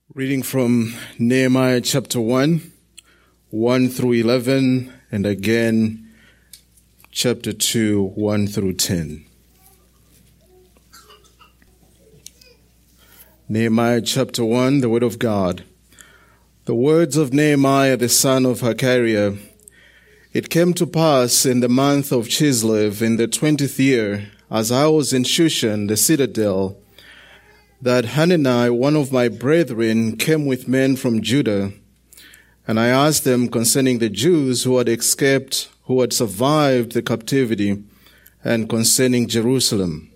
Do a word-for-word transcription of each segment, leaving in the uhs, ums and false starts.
Reading from Nehemiah chapter one, one through eleven, and again chapter two, one through ten. Nehemiah chapter one, the word of God. The words of Nehemiah the son of Hakariah. It came to pass in the month of Chislev, in the twentieth year, as I was in Shushan, the citadel, that Hanani, one of my brethren, came with men from Judah, and I asked them concerning the Jews who had escaped, who had survived the captivity, and concerning Jerusalem.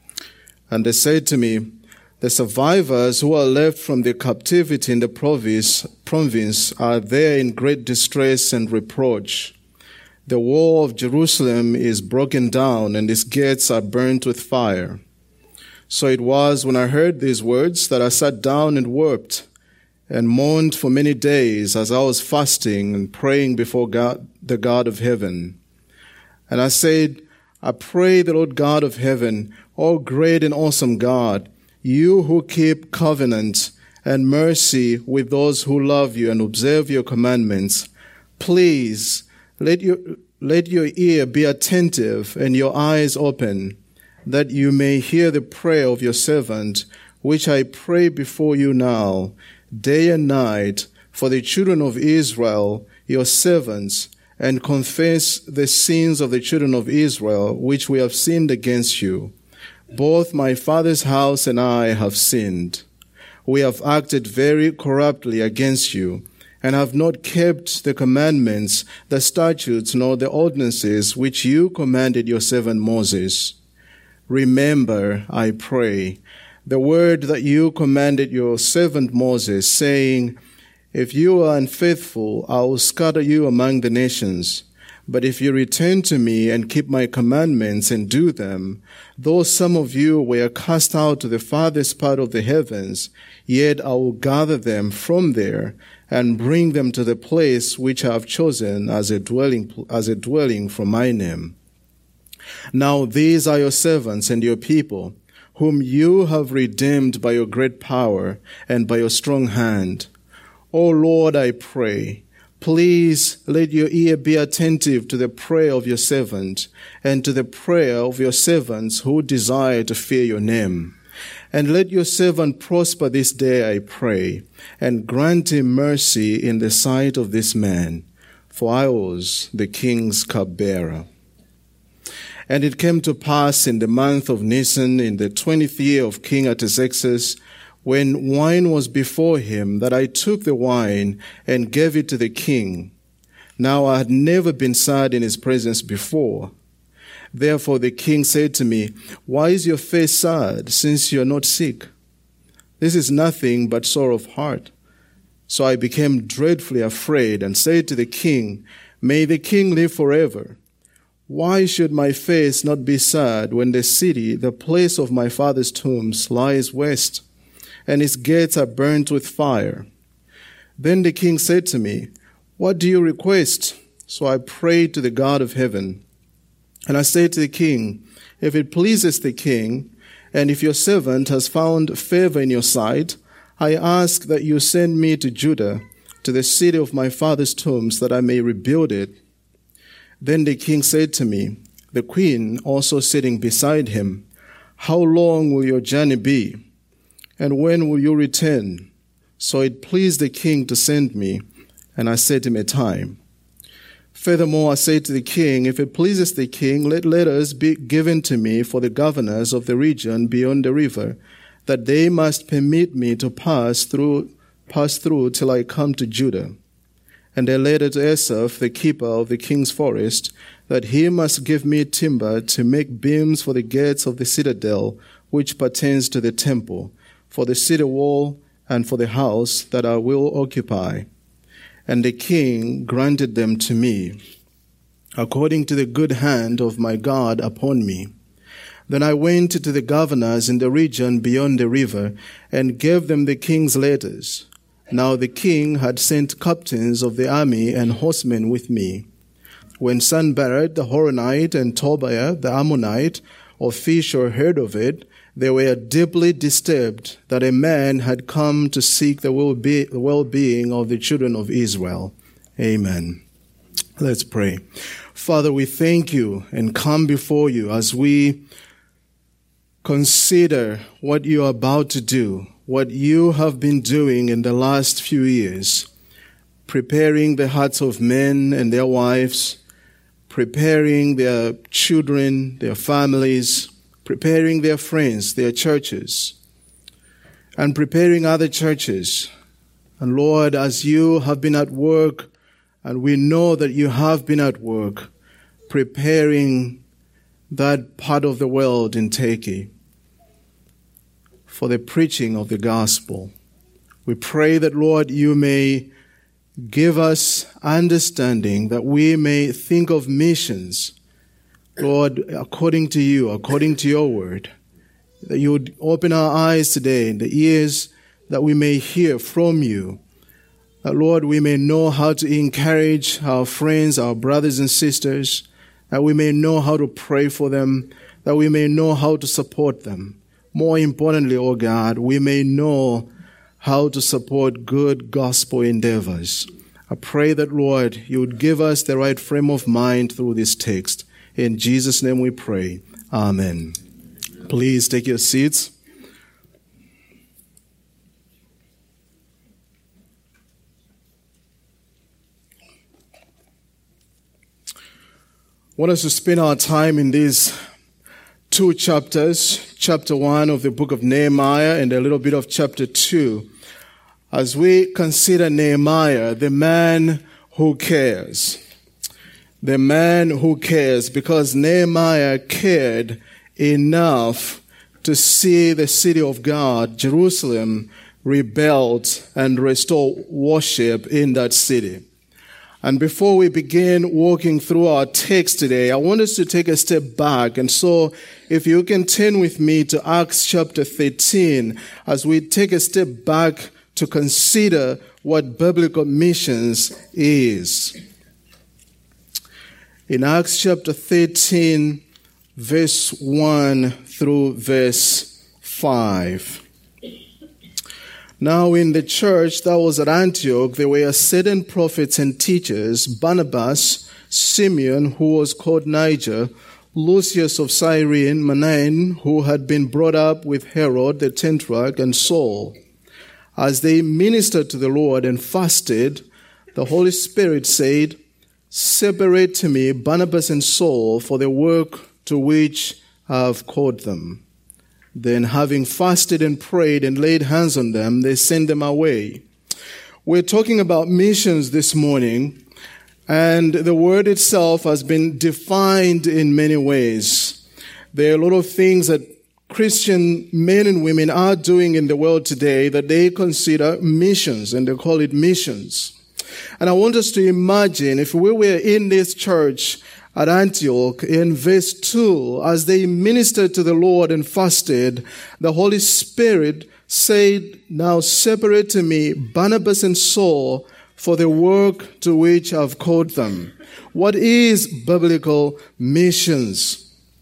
And they said to me, the survivors who are left from the captivity in the province, province are there in great distress and reproach. The wall of Jerusalem is broken down, and its gates are burnt with fire. So it was when I heard these words that I sat down and wept and mourned for many days as I was fasting and praying before God, the God of heaven. And I said, I pray the Lord God of heaven, O great and awesome God, you who keep covenant and mercy with those who love you and observe your commandments, please let your, let your ear be attentive and your eyes open, that you may hear the prayer of your servant, which I pray before you now, day and night, for the children of Israel, your servants, and confess the sins of the children of Israel, which we have sinned against you. Both my father's house and I have sinned. We have acted very corruptly against you, and have not kept the commandments, the statutes, nor the ordinances which you commanded your servant Moses. Remember, I pray, the word that you commanded your servant Moses, saying, if you are unfaithful, I will scatter you among the nations. But if you return to me and keep my commandments and do them, though some of you were cast out to the farthest part of the heavens, yet I will gather them from there and bring them to the place which I have chosen as a dwelling, as a dwelling for my name. Now these are your servants and your people, whom you have redeemed by your great power and by your strong hand. O Lord, I pray, please let your ear be attentive to the prayer of your servant and to the prayer of your servants who desire to fear your name. And let your servant prosper this day, I pray, and grant him mercy in the sight of this man, for I was the king's cupbearer. And it came to pass in the month of Nisan, in the twentieth year of King Artaxerxes, when wine was before him, that I took the wine and gave it to the king. Now I had never been sad in his presence before. Therefore the king said to me, why is your face sad, since you are not sick? This is nothing but sorrow of heart. So I became dreadfully afraid and said to the king, may the king live forever. Why should my face not be sad when the city, the place of my father's tombs, lies waste, and its gates are burnt with fire? Then the king said to me, what do you request? So I prayed to the God of heaven. And I said to the king, if it pleases the king, and if your servant has found favor in your sight, I ask that you send me to Judah, to the city of my father's tombs, that I may rebuild it. Then the king said to me, the queen also sitting beside him, how long will your journey be? And when will you return? So it pleased the king to send me, and I set him a time. Furthermore, I said to the king, if it pleases the king, let letters be given to me for the governors of the region beyond the river, that they must permit me to pass through, pass through till I come to Judah. And a letter to Asaph, the keeper of the king's forest, that he must give me timber to make beams for the gates of the citadel, which pertains to the temple, for the city wall, and for the house that I will occupy. And the king granted them to me, according to the good hand of my God upon me. Then I went to the governors in the region beyond the river, and gave them the king's letters. Now the king had sent captains of the army and horsemen with me. When Sanballat the Horonite and Tobiah the Ammonite of Fishur heard of it, they were deeply disturbed that a man had come to seek the well-being of the children of Israel. Amen. Let's pray. Father, we thank you and come before you as we consider what you are about to do, what you have been doing in the last few years, preparing the hearts of men and their wives, preparing their children, their families, preparing their friends, their churches, and preparing other churches. And Lord, as you have been at work, and we know that you have been at work, preparing that part of the world in Turkey for the preaching of the gospel, we pray that, Lord, you may give us understanding, that we may think of missions, Lord, according to you, according to your word, that you would open our eyes today, the ears, that we may hear from you, that, Lord, we may know how to encourage our friends, our brothers and sisters, that we may know how to pray for them, that we may know how to support them. More importantly, oh God, we may know how to support good gospel endeavors. I pray that, Lord, you would give us the right frame of mind through this text. In Jesus' name we pray. Amen. Please take your seats. I want us to spend our time in these two chapters, chapter one of the book of Nehemiah and a little bit of chapter two, as we consider Nehemiah, the man who cares. The man who cares, because Nehemiah cared enough to see the city of God, Jerusalem, rebuilt and restore worship in that city. And before we begin walking through our text today, I want us to take a step back. And so if you can turn with me to Acts chapter thirteen, as we take a step back to consider what biblical missions is. In Acts chapter thirteen, verse one through verse five. Now in the church that was at Antioch, there were certain prophets and teachers, Barnabas, Simeon, who was called Niger, Lucius of Cyrene, Manaen, who had been brought up with Herod the Tetrarch, and Saul. As they ministered to the Lord and fasted, the Holy Spirit said, "Separate to me Barnabas and Saul for the work to which I have called them." Then, having fasted and prayed and laid hands on them, they sent them away. We're talking about missions this morning, and the word itself has been defined in many ways. There are a lot of things that Christian men and women are doing in the world today that they consider missions, and they call it missions. And I want us to imagine if we were in this church at Antioch, in verse two, as they ministered to the Lord and fasted, the Holy Spirit said, "Now separate to me Barnabas and Saul for the work to which I've called them." What is biblical missions?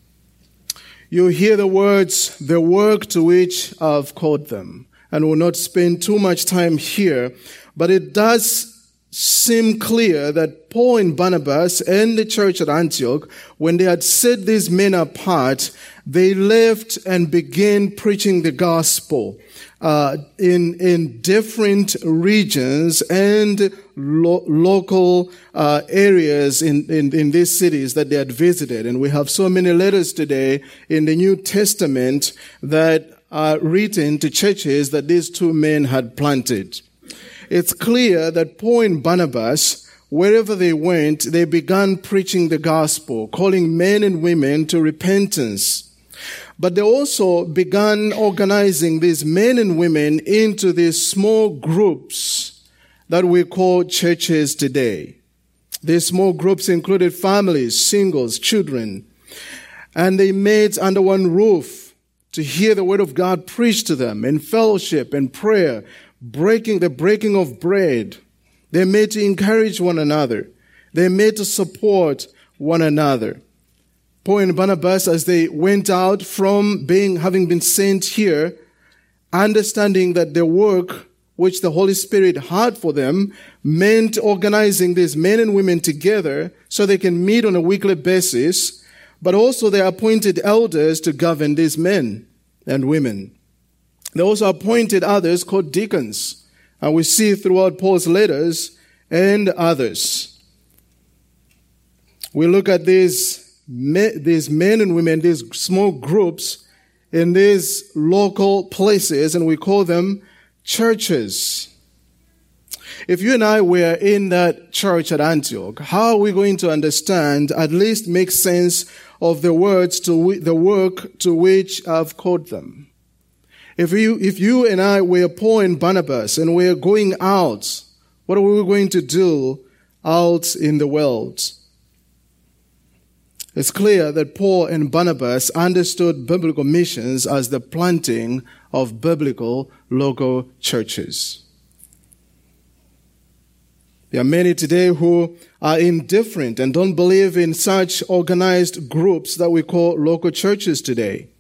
You hear the words, "the work to which I've called them," and we'll not spend too much time here, but it does seem clear that Paul and Barnabas and the church at Antioch, when they had set these men apart, they left and began preaching the gospel uh, in in different regions and lo- local uh, areas in, in, in these cities that they had visited. And we have so many letters today in the New Testament that are written to churches that these two men had planted. It's clear that Paul and Barnabas, wherever they went, they began preaching the gospel, calling men and women to repentance. But they also began organizing these men and women into these small groups that we call churches today. These small groups included families, singles, children, and they met under one roof to hear the word of God preached to them in fellowship and prayer, breaking the breaking of bread. They met to encourage one another. They met to support one another. Paul and Barnabas, as they went out from being, having been sent here, understanding that the work which the Holy Spirit had for them meant organizing these men and women together so they can meet on a weekly basis, but also they appointed elders to govern these men and women. They also appointed others called deacons, and we see throughout Paul's letters and others. We look at these these men and women, these small groups in these local places, and we call them churches. If you and I were in that church at Antioch, how are we going to understand, at least make sense of the words to the work to which I've called them? If you, if you and I were Paul and Barnabas and we're going out, what are we going to do out in the world? It's clear that Paul and Barnabas understood biblical missions as the planting of biblical local churches. There are many today who are indifferent and don't believe in such organized groups that we call local churches today.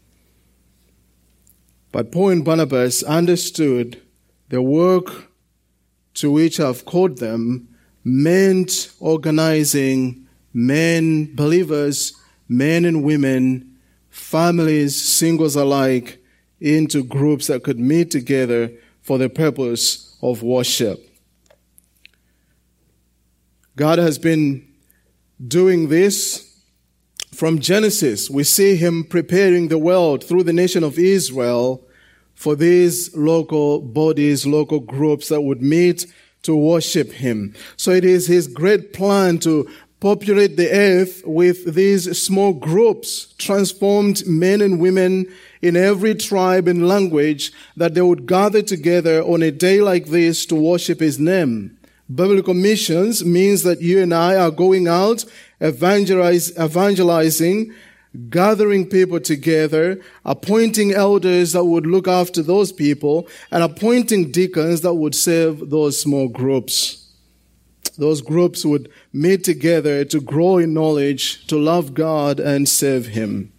But Paul and Barnabas understood the work to which I've called them meant organizing men, believers, men and women, families, singles alike, into groups that could meet together for the purpose of worship. God has been doing this from Genesis. We see him preparing the world through the nation of Israel for these local bodies, local groups that would meet to worship him. So it is his great plan to populate the earth with these small groups, transformed men and women in every tribe and language, that they would gather together on a day like this to worship his name. Biblical missions means that you and I are going out, evangelize, evangelizing, gathering people together, appointing elders that would look after those people, and appointing deacons that would serve those small groups. Those groups would meet together to grow in knowledge, to love God and serve him.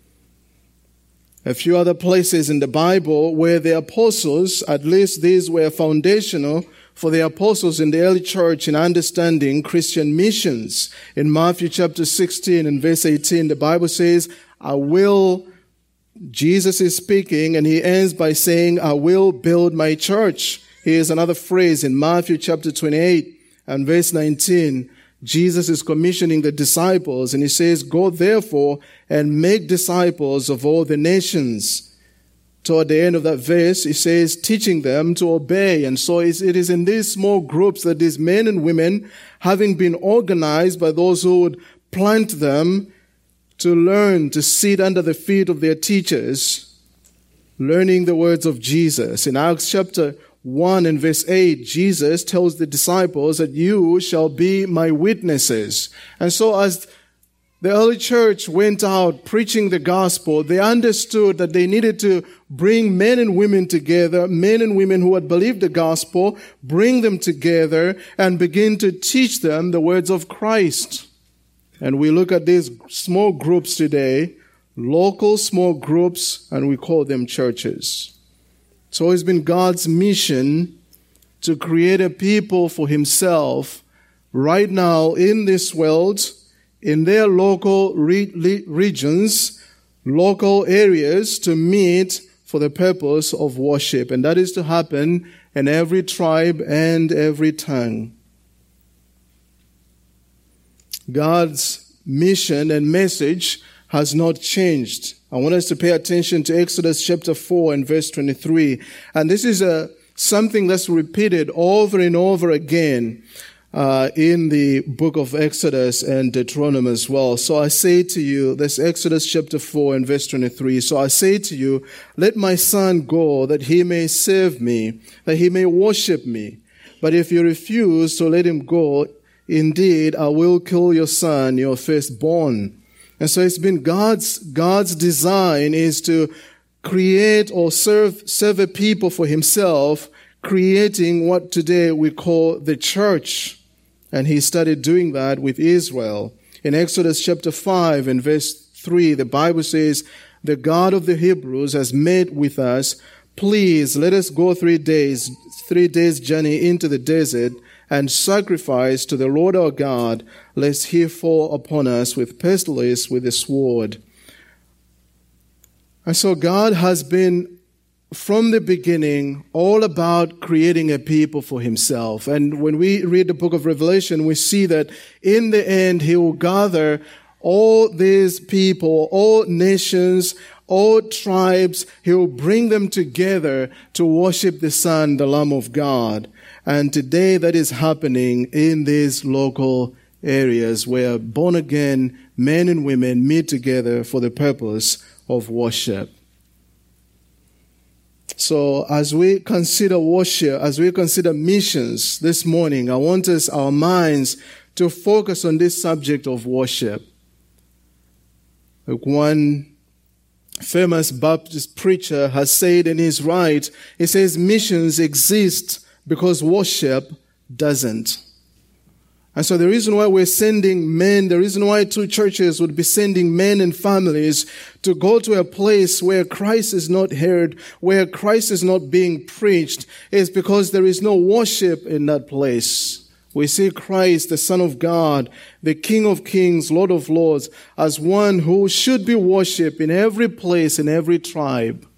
A few other places in the Bible where the apostles, at least these were foundational for the apostles in the early church in understanding Christian missions. In Matthew chapter sixteen and verse eighteen, the Bible says, I will, Jesus is speaking, and he ends by saying, I will build my church. Here's another phrase in Matthew chapter twenty-eight and verse nineteen. Jesus is commissioning the disciples, and he says, go therefore and make disciples of all the nations. Toward the end of that verse, he says, teaching them to obey. And so it is in these small groups that these men and women, having been organized by those who would plant them to learn, to sit under the feet of their teachers, learning the words of Jesus. In Acts chapter one and verse eight, Jesus tells the disciples that you shall be my witnesses. And so as the early church went out preaching the gospel, they understood that they needed to bring men and women together, men and women who had believed the gospel, bring them together and begin to teach them the words of Christ. And we look at these small groups today, local small groups, and we call them churches. It's always been God's mission to create a people for himself right now in this world, in their local re- regions, local areas, to meet for the purpose of worship. And that is to happen in every tribe and every tongue. God's mission and message has not changed. I want us to pay attention to Exodus chapter four and verse twenty-three. And this is a, something that's repeated over and over again uh, in the book of Exodus and Deuteronomy as well. So I say to you, that's Exodus chapter four and verse twenty-three. So I say to you, let my son go that he may serve me, that he may worship me. But if you refuse to let him go, indeed, I will kill your son, your firstborn. And so it's been God's, God's design is to create or serve, serve a people for himself, creating what today we call the church. And he started doing that with Israel. In Exodus chapter five and verse three, the Bible says, the God of the Hebrews has met with us. Please let us go three days, three days journey into the desert and sacrifice to the Lord our God, lest he fall upon us with pestilence, with the sword. And so God has been, from the beginning, all about creating a people for himself. And when we read the book of Revelation, we see that in the end, he will gather all these people, all nations, all tribes. He will bring them together to worship the Son, the Lamb of God. And today that is happening in these local areas where born-again men and women meet together for the purpose of worship. So as we consider worship, as we consider missions this morning, I want us, our minds, to focus on this subject of worship. Like one famous Baptist preacher has said, and he's right, he says missions exist because worship doesn't. And so the reason why we're sending men, the reason why two churches would be sending men and families to go to a place where Christ is not heard, where Christ is not being preached, is because there is no worship in that place. We see Christ, the Son of God, the King of Kings, Lord of Lords, as one who should be worshipped in every place, in every tribe.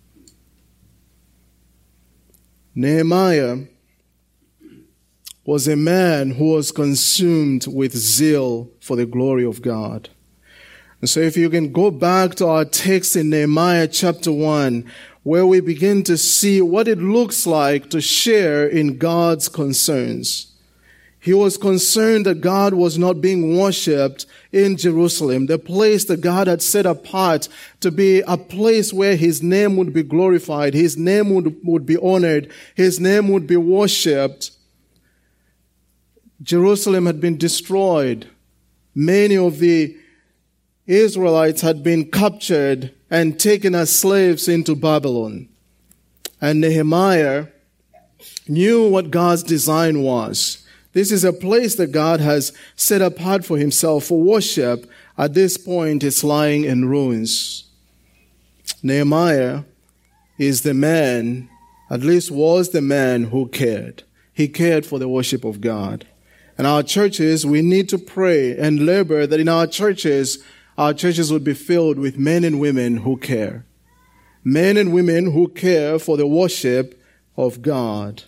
Nehemiah was a man who was consumed with zeal for the glory of God. And so if you can go back to our text in Nehemiah chapter one, where we begin to see what it looks like to share in God's concerns. He was concerned that God was not being worshipped in Jerusalem, the place that God had set apart to be a place where his name would be glorified, his name would, would be honored, his name would be worshipped. Jerusalem had been destroyed. Many of the Israelites had been captured and taken as slaves into Babylon. And Nehemiah knew what God's design was. This is a place that God has set apart for himself for worship. At this point, it's lying in ruins. Nehemiah is the man, at least was the man who cared. He cared for the worship of God. And our churches, we need to pray and labor that in our churches, our churches would be filled with men and women who care. Men and women who care for the worship of God.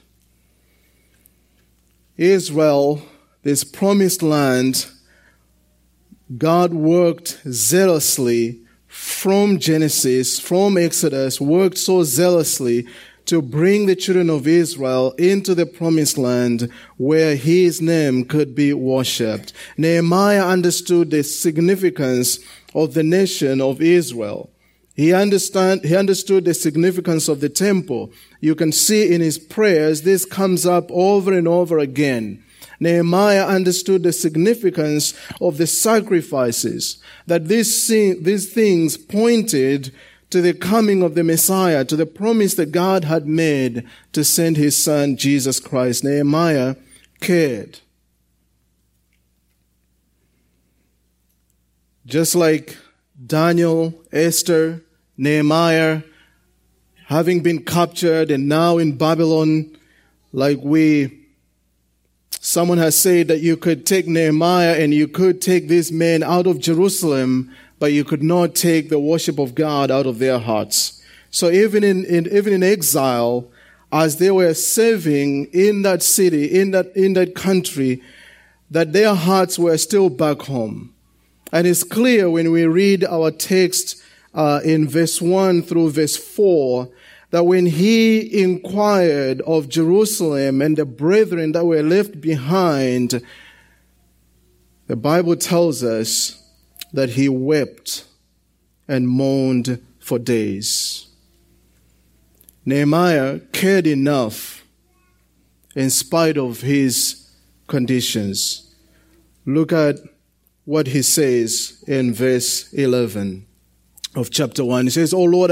Israel, this promised land, God worked zealously from Genesis, from Exodus, worked so zealously to bring the children of Israel into the promised land where his name could be worshipped. Nehemiah understood the significance of the nation of Israel. He understand, he understood the significance of the temple. You can see in his prayers, this comes up over and over again. Nehemiah understood the significance of the sacrifices, that these, these things pointed to the coming of the Messiah, to the promise that God had made to send his son, Jesus Christ. Nehemiah cared. Just like Daniel, Esther, Nehemiah, having been captured and now in Babylon, like we, someone has said that you could take Nehemiah and you could take these men out of Jerusalem, but you could not take the worship of God out of their hearts. So even in, in even in exile, as they were serving in that city, in that in that country, that their hearts were still back home. And it's clear when we read our text uh, in verse one through verse four, that when he inquired of Jerusalem and the brethren that were left behind, the Bible tells us that he wept and moaned for days. Nehemiah cared enough in spite of his conditions. Look at what he says in verse eleven of chapter one. He says, "O Lord, I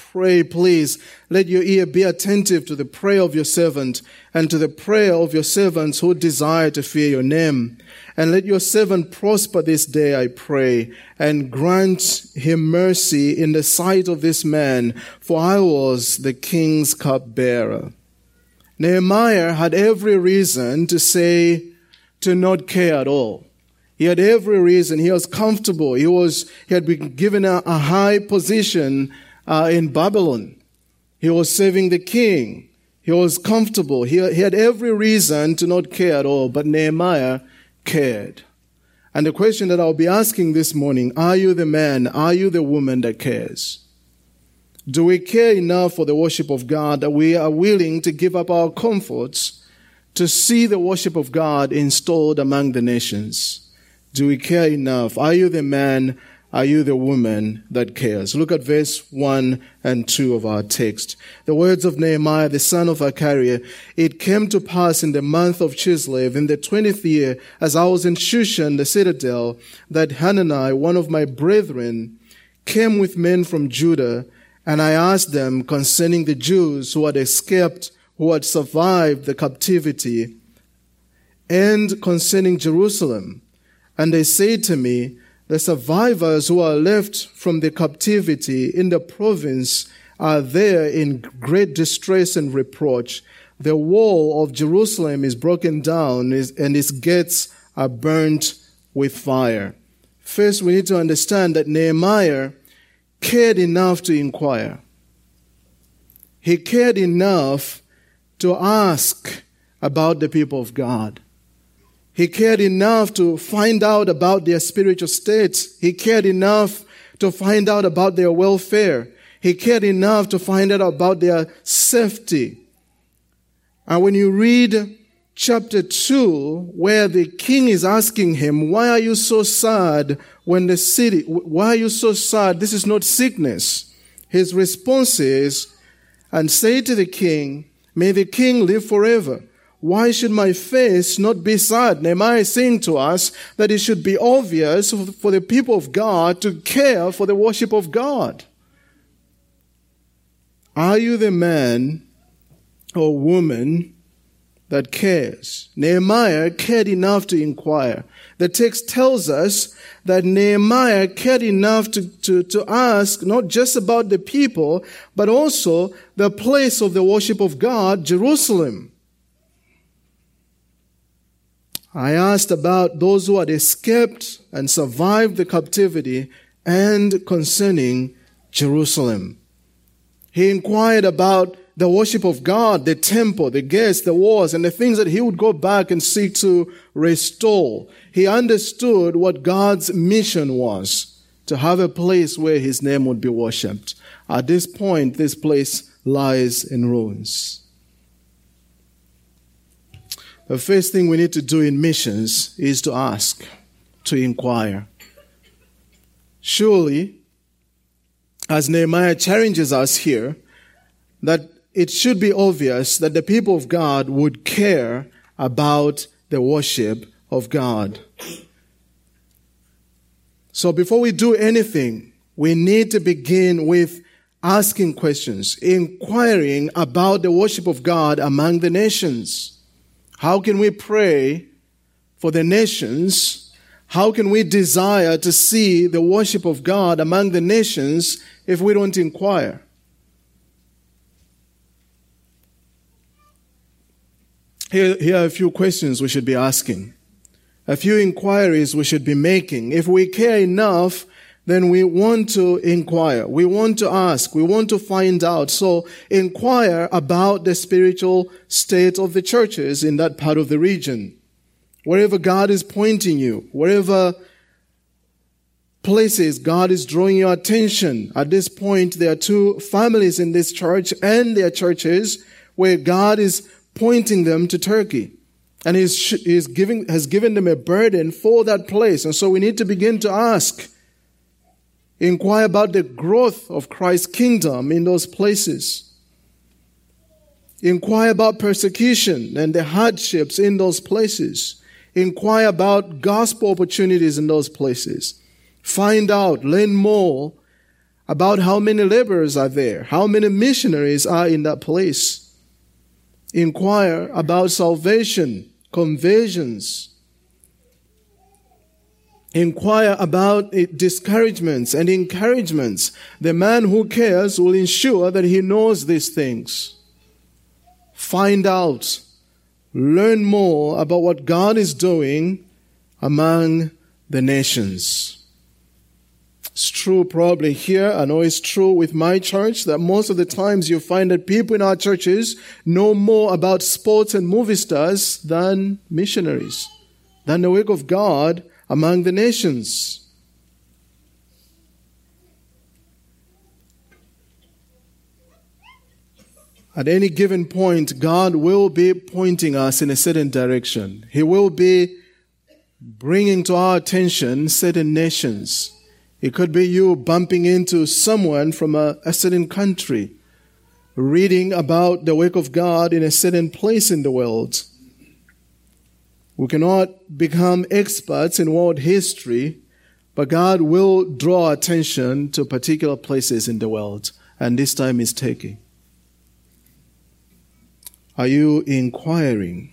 pray, please, let your ear be attentive to the prayer of your servant and to the prayer of your servants who desire to fear your name. And let your servant prosper this day, I pray, and grant him mercy in the sight of this man, for I was the king's cupbearer. Nehemiah had every reason to say, to not care at all. He had every reason. He was comfortable. He was. He had been given a, a high position uh, in Babylon. He was serving the king. He was comfortable. He, he had every reason to not care at all. But Nehemiah cared. And the question that I'll be asking this morning: are you the man? Are you the woman that cares? Do we care enough for the worship of God that we are willing to give up our comforts to see the worship of God installed among the nations? Do we care enough? Are you the man? Are you the woman that cares? Look at verse one and two of our text. The words of Nehemiah, the son of Hachaliah. It came to pass in the month of Chislev, in the twentieth year, as I was in Shushan, the citadel, that Hanani, one of my brethren, came with men from Judah, and I asked them concerning the Jews who had escaped, who had survived the captivity, and concerning Jerusalem. And they said to me, the survivors who are left from the captivity in the province are there in great distress and reproach. The wall of Jerusalem is broken down, and its gates are burnt with fire. First, we need to understand that Nehemiah cared enough to inquire. He cared enough to ask about the people of God. He cared enough to find out about their spiritual state. He cared enough to find out about their welfare. He cared enough to find out about their safety. And when you read chapter two, where the king is asking him, why are you so sad when the city, why are you so sad? This is not sickness. His response is, and say to the king, may the king live forever. Why should my face not be sad? Nehemiah is saying to us that it should be obvious for the people of God to care for the worship of God. Are you the man or woman that cares? Nehemiah cared enough to inquire. The text tells us that Nehemiah cared enough to, to, to ask not just about the people, but also the place of the worship of God, Jerusalem. I asked about those who had escaped and survived the captivity and concerning Jerusalem. He inquired about the worship of God, the temple, the gates, the walls, and the things that he would go back and seek to restore. He understood what God's mission was, to have a place where his name would be worshipped. At this point, this place lies in ruins. The first thing we need to do in missions is to ask, to inquire. Surely, as Nehemiah challenges us here, that it should be obvious that the people of God would care about the worship of God. So before we do anything, we need to begin with asking questions, inquiring about the worship of God among the nations. How can we pray for the nations? How can we desire to see the worship of God among the nations if we don't inquire? Here, here are a few questions we should be asking. A few inquiries we should be making. If we care enough, then we want to inquire. We want to ask. We want to find out. So inquire about the spiritual state of the churches in that part of the region. Wherever God is pointing you, wherever places God is drawing your attention. At this point, there are two families in this church and their churches where God is pointing them to Turkey. And he's, he's giving, has given them a burden for that place. And so we need to begin to ask. Inquire about the growth of Christ's kingdom in those places. Inquire about persecution and the hardships in those places. Inquire about gospel opportunities in those places. Find out, learn more about how many laborers are there, how many missionaries are in that place. Inquire about salvation, conversions. Inquire about discouragements and encouragements. The man who cares will ensure that he knows these things. Find out, learn more about what God is doing among the nations. It's true probably here. I know it's true with my church that most of the times you find that people in our churches know more about sports and movie stars than missionaries, than the work of God among the nations. At any given point, God will be pointing us in a certain direction. He will be bringing to our attention certain nations. It could be you bumping into someone from a, a certain country, reading about the work of God in a certain place in the world. We cannot become experts in world history, but God will draw attention to particular places in the world, and this time is Turkey. Are you inquiring?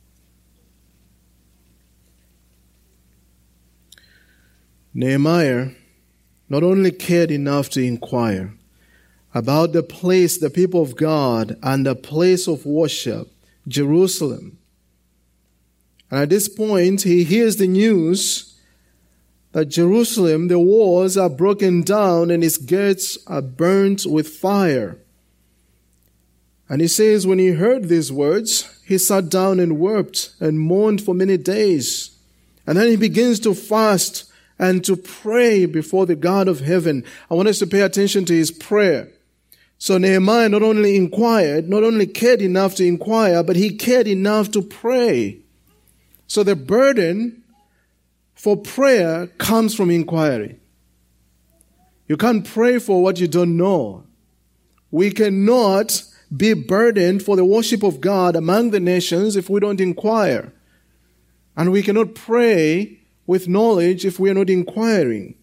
Nehemiah not only cared enough to inquire about the place, the people of God, and the place of worship, Jerusalem. And at this point, he hears the news that Jerusalem, the walls are broken down and its gates are burnt with fire. And he says when he heard these words, he sat down and wept and mourned for many days. And then he begins to fast and to pray before the God of heaven. I want us to pay attention to his prayer. So Nehemiah not only inquired, not only cared enough to inquire, but he cared enough to pray. So the burden for prayer comes from inquiry. You can't pray for what you don't know. We cannot be burdened for the worship of God among the nations if we don't inquire. And we cannot pray with knowledge if we are not inquiring.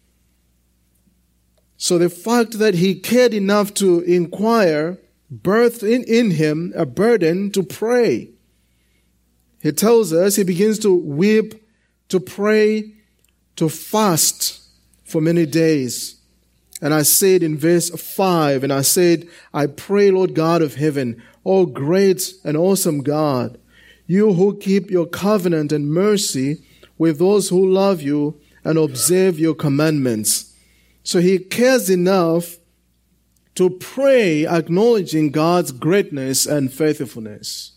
So the fact that he cared enough to inquire birthed in, in him a burden to pray. He tells us he begins to weep, to pray, to fast for many days. And I said in verse five, and I said, I pray, Lord God of heaven, O great and awesome God, you who keep your covenant and mercy with those who love you and observe your commandments. So he cares enough to pray, acknowledging God's greatness and faithfulness.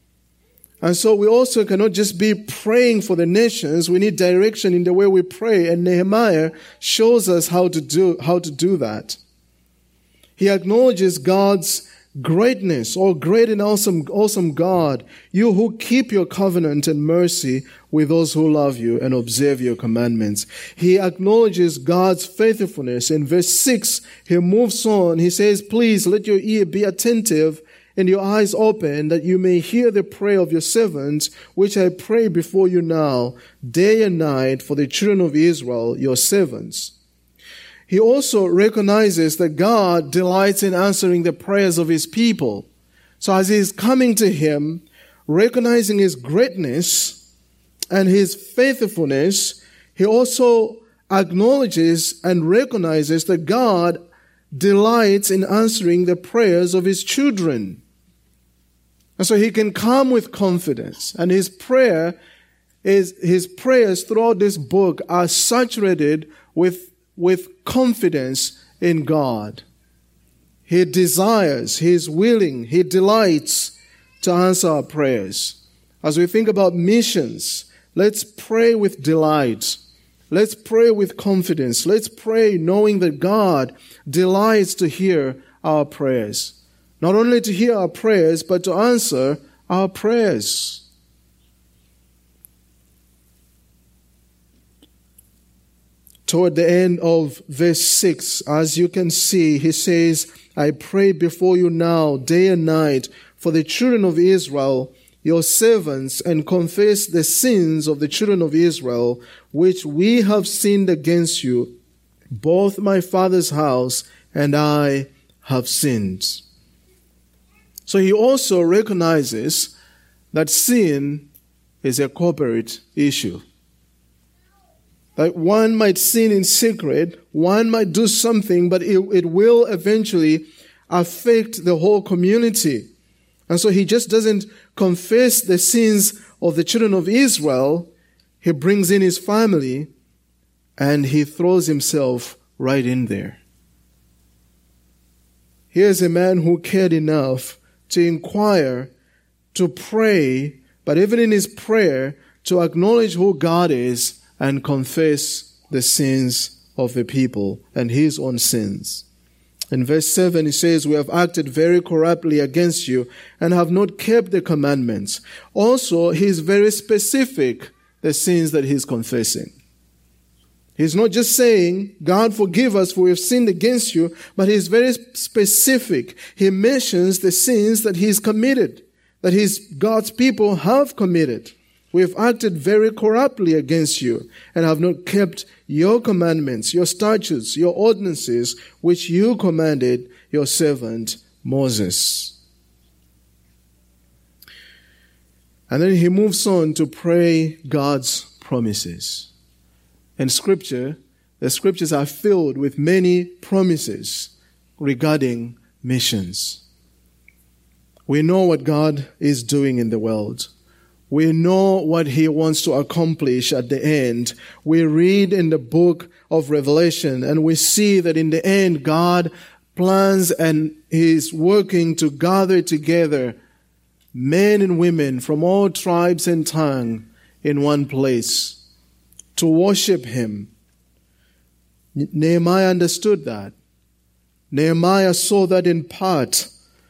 And so we also cannot just be praying for the nations. We need direction in the way we pray. And Nehemiah shows us how to do, how to do that. He acknowledges God's greatness. Oh, great and awesome, awesome God, you who keep your covenant and mercy with those who love you and observe your commandments. He acknowledges God's faithfulness. In verse six, he moves on. He says, please let your ear be attentive and your eyes open, that you may hear the prayer of your servants, which I pray before you now, day and night, for the children of Israel, your servants. He also recognizes that God delights in answering the prayers of his people. So as he is coming to him, recognizing his greatness and his faithfulness, he also acknowledges and recognizes that God delights in answering the prayers of his children. And so he can come with confidence. And his prayer is, his prayers throughout this book are saturated with, with confidence in God. He desires, he is willing, he delights to answer our prayers. As we think about missions, let's pray with delight. Let's pray with confidence. Let's pray knowing that God delights to hear our prayers. Not only to hear our prayers, but to answer our prayers. Toward the end of verse six, as you can see, he says, I pray before you now, day and night, for the children of Israel, your servants, and confess the sins of the children of Israel, which we have sinned against you, Both my father's house and I have sinned. So he also recognizes that sin is a corporate issue. That one might sin in secret, one might do something, but it, it will eventually affect the whole community. And so he just doesn't confess the sins of the children of Israel. He brings in his family and he throws himself right in there. Here's a man who cared enough to inquire, to pray, but even in his prayer, to acknowledge who God is and confess the sins of the people and his own sins. In verse seven, he says, we have acted very corruptly against you and have not kept the commandments. Also, he is very specific, the sins that he's confessing. He's not just saying, God forgive us for we have sinned against you, but he's very specific. He mentions the sins that he's committed, that his God's people have committed. We have acted very corruptly against you and have not kept your commandments, your statutes, your ordinances, which you commanded your servant Moses. And then he moves on to pray God's promises. In Scripture, the Scriptures are filled with many promises regarding missions. We know what God is doing in the world. We know what he wants to accomplish at the end. We read in the book of Revelation and we see that in the end God plans and he is working to gather together men and women from all tribes and tongues in one place to worship him. Nehemiah understood that. Nehemiah saw that in part.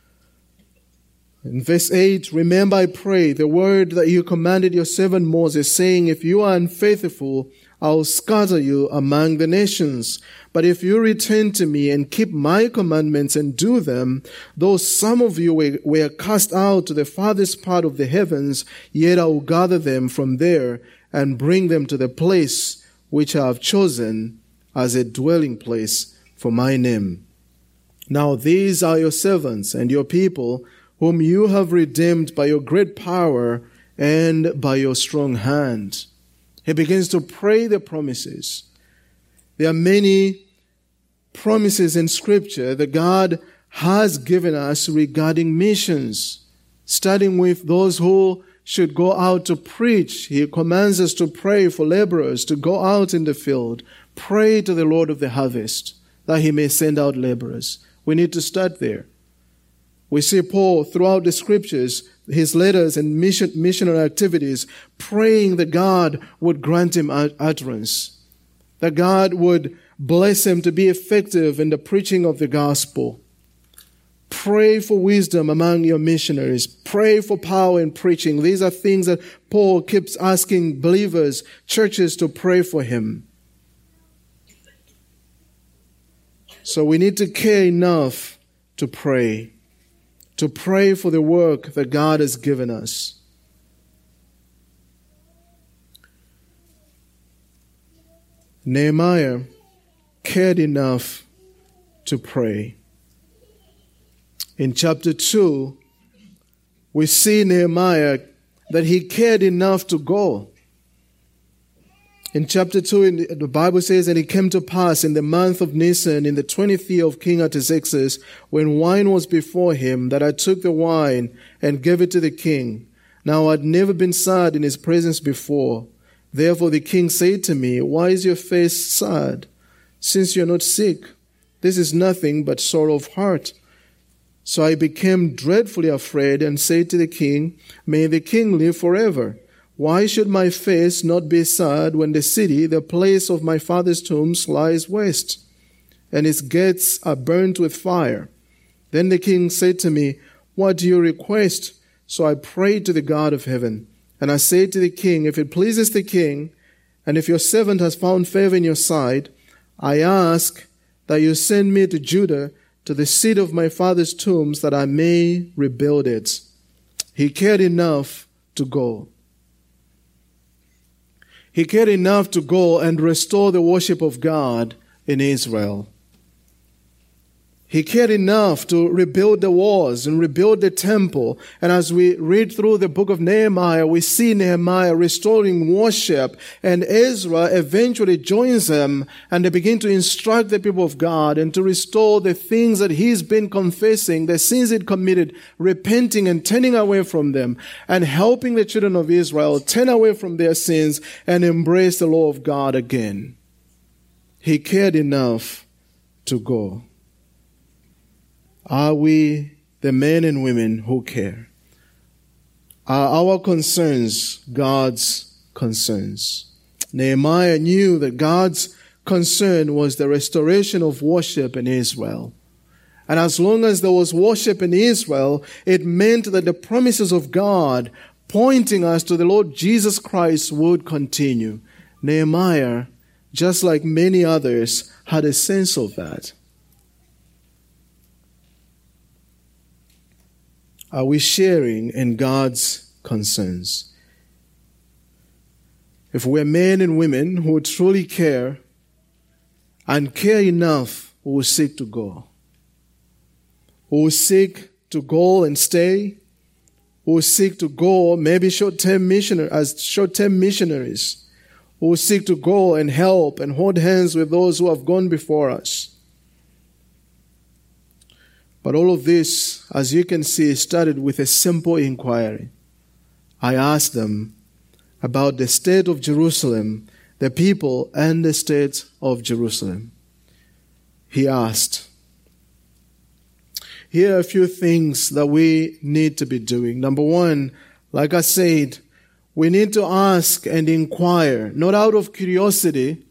In verse eight, remember, I pray, the word that you commanded your servant Moses, saying, if you are unfaithful, I will scatter you among the nations. But if you return to me and keep my commandments and do them, though some of you were, were cast out to the farthest part of the heavens, yet I will gather them from there and bring them to the place which I have chosen as a dwelling place for my name. Now these are your servants and your people, whom you have redeemed by your great power and by your strong hand. He begins to pray the promises. There are many promises in Scripture that God has given us regarding missions, starting with those who should go out to preach. He commands us to pray for laborers to go out in the field. Pray to the Lord of the harvest that he may send out laborers. We need to start there. We see Paul throughout the Scriptures, his letters and mission, missionary activities, praying that God would grant him utterance, that God would bless him to be effective in the preaching of the gospel. Pray for wisdom among your missionaries. Pray for power in preaching. These are things that Paul keeps asking believers, churches to pray for him. So we need to care enough to pray. To pray for the work that God has given us. Nehemiah cared enough to pray. In chapter two, we see Nehemiah that he cared enough to go. In chapter two, the Bible says, and it came to pass in the month of Nisan, in the twentieth year of King Artaxerxes, when wine was before him, that I took the wine and gave it to the king. Now I had never been sad in his presence before. Therefore the king said to me, why is your face sad, since you are not sick? This is nothing but sorrow of heart. So I became dreadfully afraid and said to the king, may the king live forever. Why should my face not be sad when the city, the place of my father's tombs, lies waste, and its gates are burnt with fire? Then the king said to me, what do you request? So I prayed to the God of heaven. And I said to the king, if it pleases the king, and if your servant has found favor in your sight, I ask that you send me to Judah, to the seat of my father's tombs, that I may rebuild it. He cared enough to go. He cared enough to go and restore the worship of God in Israel. He cared enough to rebuild the walls and rebuild the temple. And as we read through the book of Nehemiah, we see Nehemiah restoring worship, and Ezra eventually joins them, and they begin to instruct the people of God and to restore the things that he's been confessing, the sins he'd committed, repenting and turning away from them, and helping the children of Israel turn away from their sins and embrace the law of God again. He cared enough to go. Are we the men and women who care? Are our concerns God's concerns? Nehemiah knew that God's concern was the restoration of worship in Israel. And as long as there was worship in Israel, it meant that the promises of God pointing us to the Lord Jesus Christ would continue. Nehemiah, just like many others, had a sense of that. Are we sharing in God's concerns? If we're men and women who truly care and care enough, we will seek to go. We will seek to go and stay. We will seek to go maybe short-term missionary, as short-term missionaries. We will seek to go and help and hold hands with those who have gone before us. But all of this, as you can see, started with a simple inquiry. I asked them about the state of Jerusalem, the people, and the state of Jerusalem. He asked. Here are a few things that we need to be doing. Number one, like I said, we need to ask and inquire, not out of curiosity,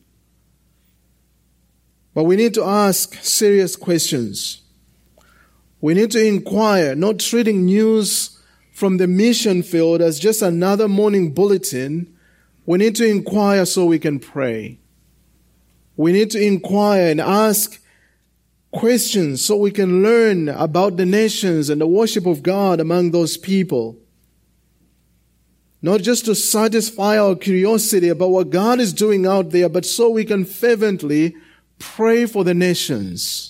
but we need to ask serious questions. We need to inquire, not treating news from the mission field as just another morning bulletin. We need to inquire so we can pray. We need to inquire and ask questions so we can learn about the nations and the worship of God among those people. Not just to satisfy our curiosity about what God is doing out there, but so we can fervently pray for the nations.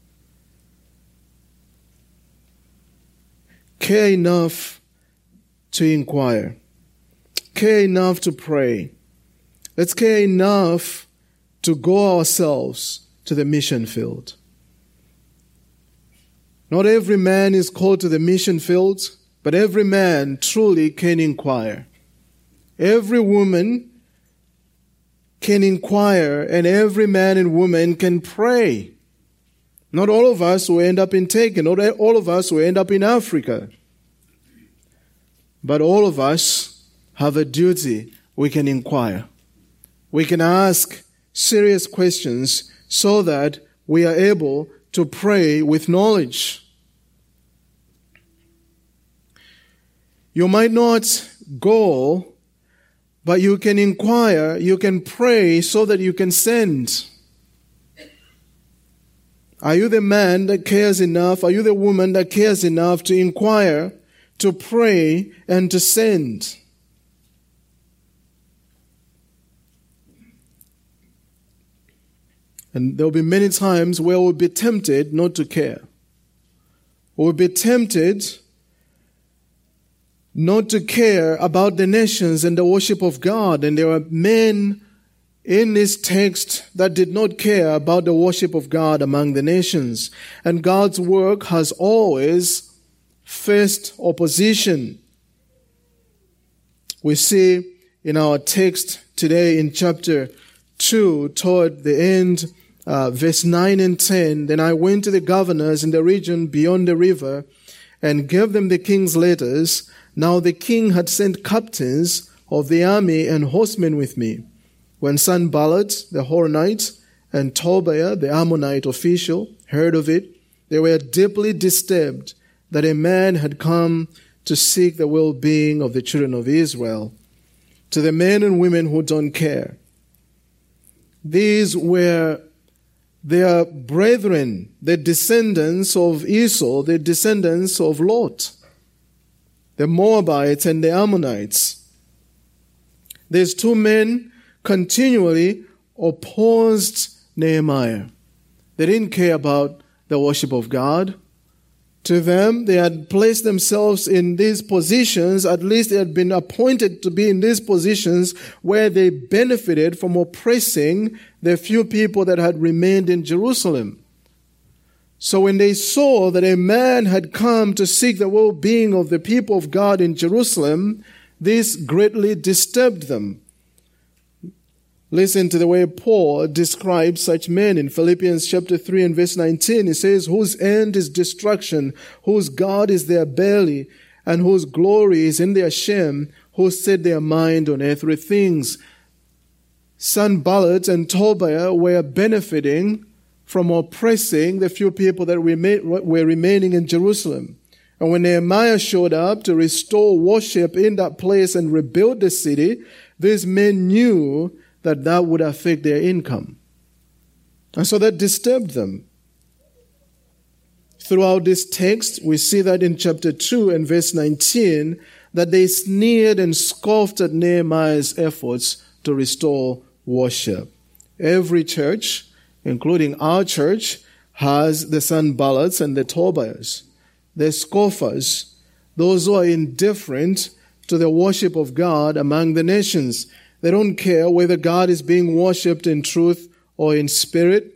Care enough to inquire. Care enough to pray. Let's care enough to go ourselves to the mission field. Not every man is called to the mission field, but every man truly can inquire. Every woman can inquire, and every man and woman can pray. Not all of us will end up in Taken. Not all of us will end up in Africa. But all of us have a duty. We can inquire. We can ask serious questions so that we are able to pray with knowledge. You might not go, but you can inquire, you can pray so that you can send. Are you the man that cares enough? Are you the woman that cares enough to inquire, to pray, and to send? And there will be many times where we'll be tempted not to care. We'll be tempted not to care about the nations and the worship of God. And there are men in this text that did not care about the worship of God among the nations. And God's work has always faced opposition. We see in our text today in chapter two, toward the end, uh, verse nine and ten, then I went to the governors in the region beyond the river and gave them the king's letters. Now the king had sent captains of the army and horsemen with me. When Sanballat, the Horonite, and Tobiah, the Ammonite official, heard of it, they were deeply disturbed that a man had come to seek the well-being of the children of Israel. To the men and women who don't care, these were their brethren, the descendants of Esau, the descendants of Lot, the Moabites and the Ammonites. These two men continually opposed Nehemiah. They didn't care about the worship of God. To them, they had placed themselves in these positions, at least they had been appointed to be in these positions where they benefited from oppressing the few people that had remained in Jerusalem. So when they saw that a man had come to seek the well-being of the people of God in Jerusalem, this greatly disturbed them. Listen to the way Paul describes such men in Philippians chapter three and verse nineteen. He says, whose end is destruction, whose God is their belly, and whose glory is in their shame, who set their mind on earthly things. Sanballat and Tobiah were benefiting from oppressing the few people that were remaining in Jerusalem. And when Nehemiah showed up to restore worship in that place and rebuild the city, these men knew that that would affect their income. And so that disturbed them. Throughout this text, we see that in chapter two and verse nineteen, that they sneered and scoffed at Nehemiah's efforts to restore worship. Every church, including our church, has the Sanballats and the Tobiahs, the scoffers, those who are indifferent to the worship of God among the nations. They don't care whether God is being worshipped in truth or in spirit.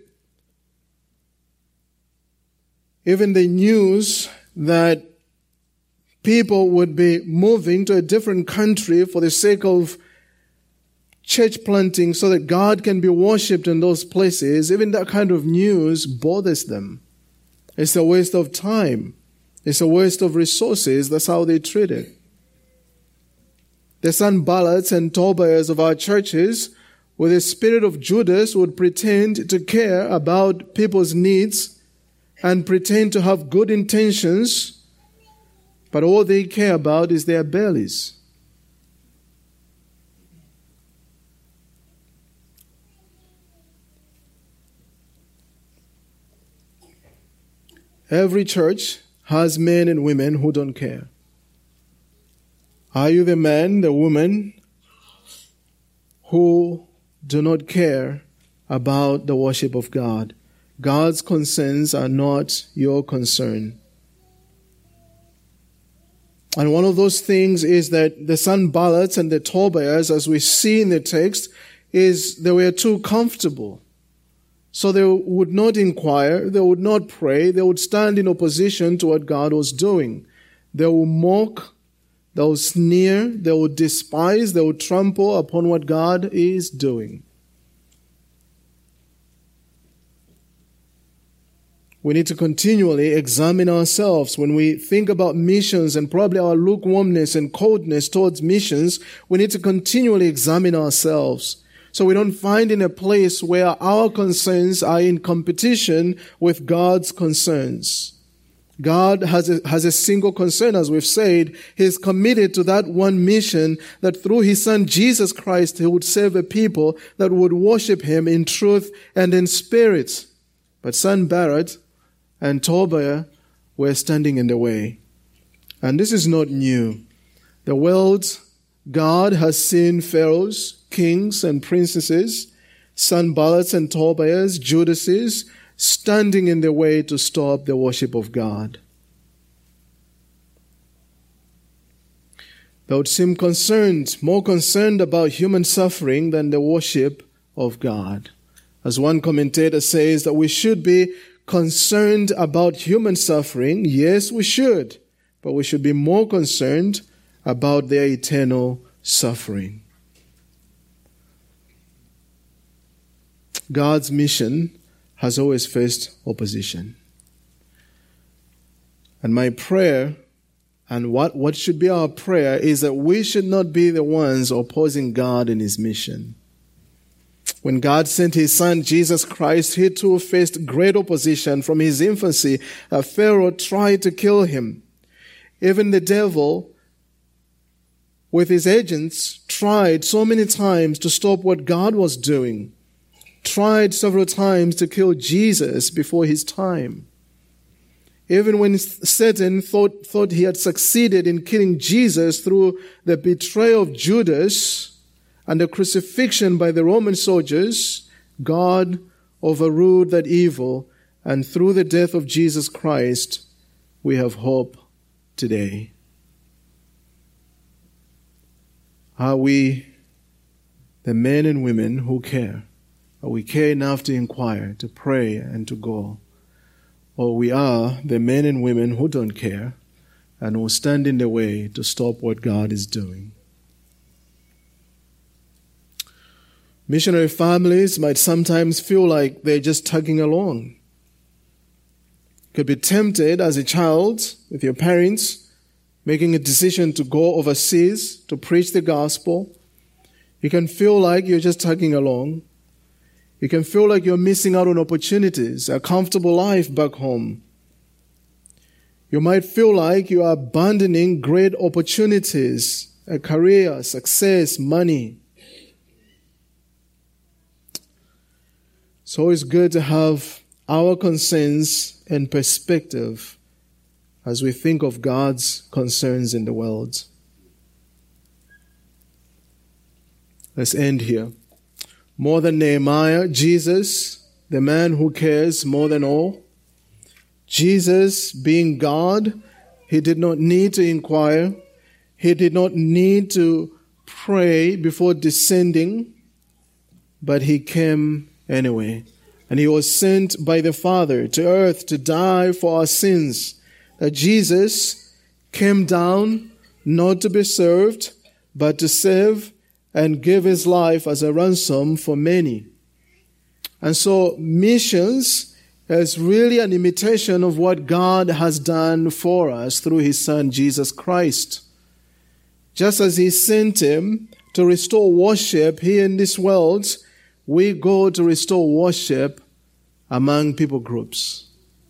Even the news that people would be moving to a different country for the sake of church planting so that God can be worshipped in those places, even that kind of news bothers them. It's a waste of time. It's a waste of resources. That's how they treat it. The Sanballats and Tobiahs of our churches, with the spirit of Judas, would pretend to care about people's needs and pretend to have good intentions, but all they care about is their bellies. Every church has men and women who don't care. Are you the man, the woman, who do not care about the worship of God? God's concerns are not your concern. And one of those things is that the Sanballats and the Tobiahs, as we see in the text, is they were too comfortable. So they would not inquire, they would not pray, they would stand in opposition to what God was doing. They would mock, they will sneer, they will despise, they will trample upon what God is doing. We need to continually examine ourselves when we think about missions and probably our lukewarmness and coldness towards missions. We need to continually examine ourselves so we don't find in a place where our concerns are in competition with God's concerns. God has a, has a single concern, as we've said. He's committed to that one mission, that through His Son Jesus Christ, He would save a people that would worship Him in truth and in spirit. But Sanballat and Tobiah were standing in the way. And this is not new. The world, God has seen pharaohs, kings, and princesses, Sanballats and Tobiahs, Judases, standing in the way to stop the worship of God. They would seem concerned, more concerned about human suffering than the worship of God. As one commentator says, that we should be concerned about human suffering. Yes, we should, but we should be more concerned about their eternal suffering. God's mission has always faced opposition. And my prayer, and what, what should be our prayer, is that we should not be the ones opposing God in His mission. When God sent His Son, Jesus Christ, He too faced great opposition from His infancy. A Pharaoh tried to kill Him. Even the devil, with his agents, tried so many times to stop what God was doing. Tried several times to kill Jesus before His time. Even when Satan thought, thought he had succeeded in killing Jesus through the betrayal of Judas and the crucifixion by the Roman soldiers, God overruled that evil, and through the death of Jesus Christ, we have hope today. Are we the men and women who care? Are we care enough to inquire, to pray, and to go? Or we are the men and women who don't care and who stand in the way to stop what God is doing? Missionary families might sometimes feel like they're just tugging along. You could be tempted as a child with your parents making a decision to go overseas to preach the gospel. You can feel like you're just tugging along. You can feel like you're missing out on opportunities, a comfortable life back home. You might feel like you are abandoning great opportunities, a career, success, money. It's always good to have our concerns and perspective as we think of God's concerns in the world. Let's end here. More than Nehemiah, Jesus, the man who cares more than all. Jesus, being God, he did not need to inquire. He did not need to pray before descending, but he came anyway. And he was sent by the Father to earth to die for our sins. That Jesus came down not to be served, but to serve and give his life as a ransom for many. And so missions is really an imitation of what God has done for us through his Son, Jesus Christ. Just as he sent him to restore worship here in this world, we go to restore worship among people groups.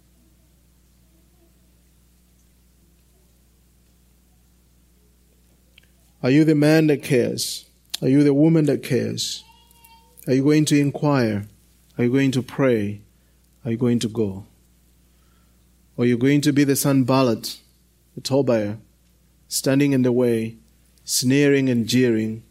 Are you the man that cares? Are you the woman that cares? Are you going to inquire? Are you going to pray? Are you going to go? Or are you going to be the Sanballat, the Tobiah, standing in the way, sneering and jeering,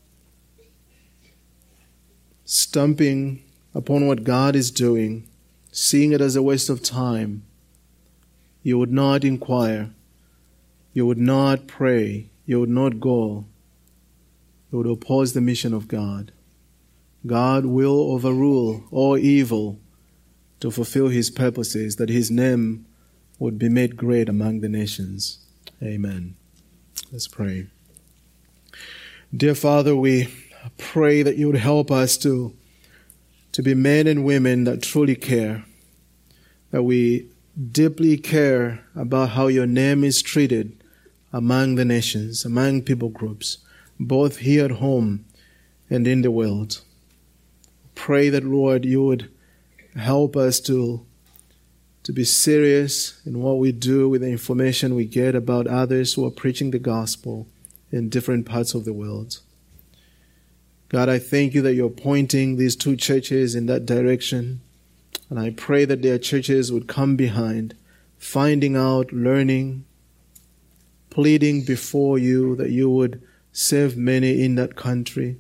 stumping upon what God is doing, seeing it as a waste of time? You would not inquire. You would not pray. You would not go. You would oppose the mission of God. God will overrule all evil to fulfill his purposes, that his name would be made great among the nations. Amen. Let's pray. Dear Father, we pray that you would help us to, to be men and women that truly care, that we deeply care about how your name is treated among the nations, among people groups, both here at home and in the world. Pray that, Lord, you would help us to, to be serious in what we do with the information we get about others who are preaching the gospel in different parts of the world. God, I thank you that you're pointing these two churches in that direction, and I pray that their churches would come behind, finding out, learning, pleading before you that you would save many in that country,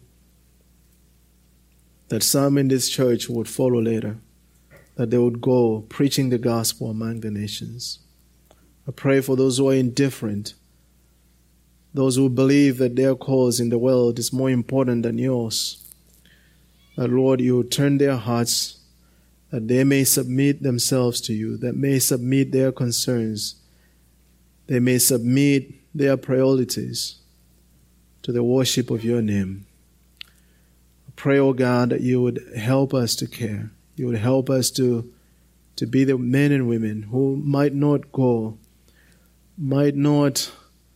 that some in this church would follow later, that they would go preaching the gospel among the nations. I pray for those who are indifferent, those who believe that their cause in the world is more important than yours, that, Lord, you would turn their hearts, that they may submit themselves to you, that may submit their concerns, they may submit their priorities to the worship of your name. I pray, oh God, that you would help us to care. You would help us to, to be the men and women who might not go, might not,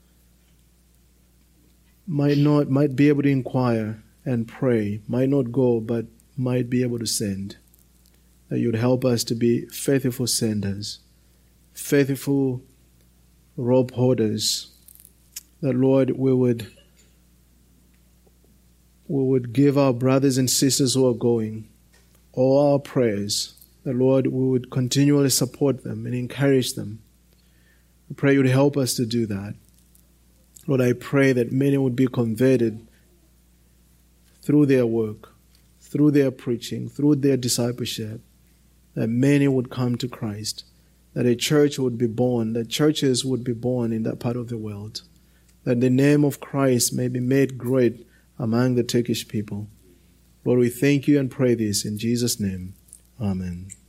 might not, might be able to inquire and pray, might not go, but might be able to send. That you would help us to be faithful senders, faithful rope holders. That, Lord, we would we would give our brothers and sisters who are going all our prayers. That, Lord, we would continually support them and encourage them. I pray you would help us to do that. Lord, I pray that many would be converted through their work, through their preaching, through their discipleship, that many would come to Christ, that a church would be born, that churches would be born in that part of the world, that the name of Christ may be made great among the Turkish people. Lord, we thank you and pray this in Jesus' name. Amen.